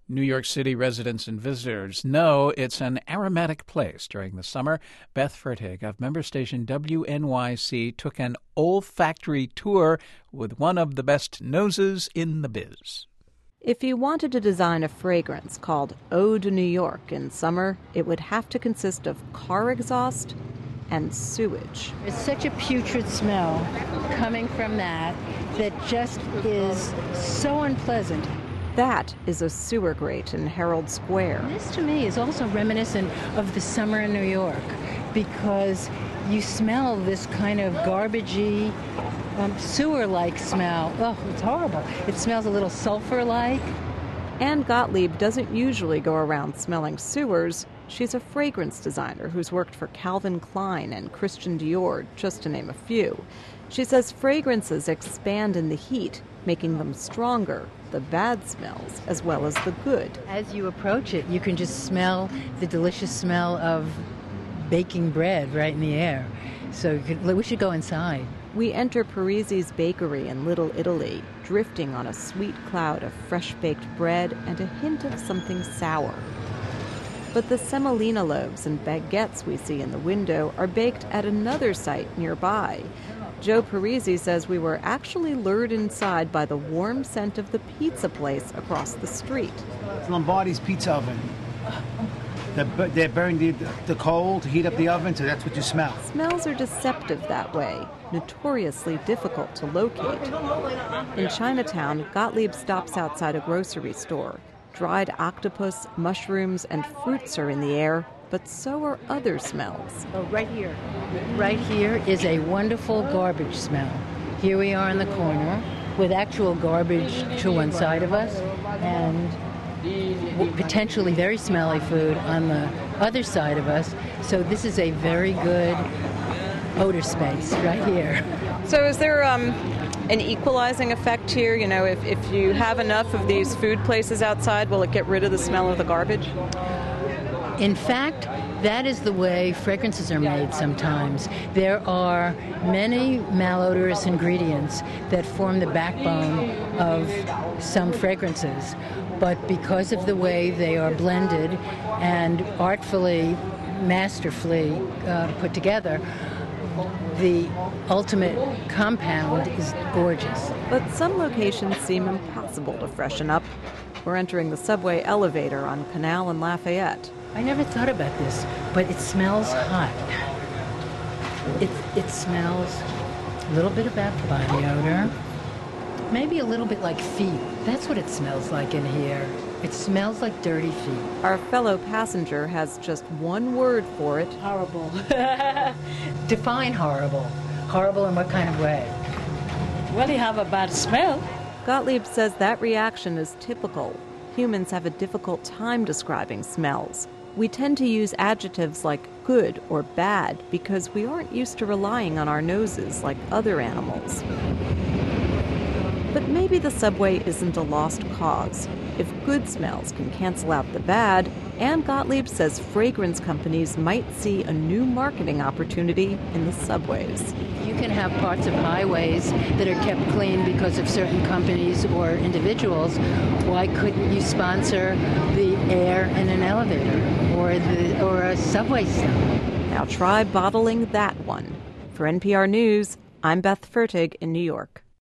New York City residents and visitors know it's an aromatic place during the summer. Beth Fertig of member station WNYC took an olfactory tour with one of the best noses in the biz. If you wanted to design a fragrance called Eau de New York in summer, it would have to consist of car exhaust and sewage. It's such a putrid smell coming from that just is so unpleasant. That is a sewer grate in Herald Square. This, to me, is also reminiscent of the summer in New York because you smell this kind of garbagey, sewer-like smell. Oh, it's horrible. It smells a little sulfur-like. Anne Gottlieb doesn't usually go around smelling sewers. She's a fragrance designer who's worked for Calvin Klein and Christian Dior, just to name a few. She says fragrances expand in the heat, making them stronger, the bad smells as well as the good. As you approach it, you can just smell the delicious smell of baking bread right in the air. So we should go inside. We enter Parisi's bakery in Little Italy, drifting on a sweet cloud of fresh-baked bread and a hint of something sour. But the semolina loaves and baguettes we see in the window are baked at another site nearby. Joe Parisi says we were actually lured inside by the warm scent of the pizza place across the street. It's Lombardi's Pizza Oven. They burn the coal to heat up the oven, so that's what you smell. Smells are deceptive that way, notoriously difficult to locate. In Chinatown, Gottlieb stops outside a grocery store. Dried octopus, mushrooms, and fruits are in the air, but so are other smells. Oh, right here. Right here is a wonderful garbage smell. Here we are in the corner with actual garbage to one side of us and potentially very smelly food on the other side of us. So this is a very good odor space right here. So is there an equalizing effect here? You know, if you have enough of these food places outside, will it get rid of the smell of the garbage? In fact, that is the way fragrances are made sometimes. There are many malodorous ingredients that form the backbone of some fragrances. But because of the way they are blended and artfully, masterfully put together, the ultimate compound is gorgeous. But some locations seem impossible to freshen up. We're entering the subway elevator on Canal and Lafayette. I never thought about this, but it smells hot. It smells a little bit of body odor, maybe a little bit like feet. That's what it smells like in here. It smells like dirty feet. Our fellow passenger has just one word for it. Horrible. Define horrible. Horrible in what kind of way? Well, you have a bad smell. Gottlieb says that reaction is typical. Humans have a difficult time describing smells. We tend to use adjectives like good or bad because we aren't used to relying on our noses like other animals. But maybe the subway isn't a lost cause. If good smells can cancel out the bad, Anne Gottlieb says fragrance companies might see a new marketing opportunity in the subways. You can have parts of highways that are kept clean because of certain companies or individuals. Why couldn't you sponsor the air in an elevator or a subway stop? Now try bottling that one. For NPR News, I'm Beth Fertig in New York.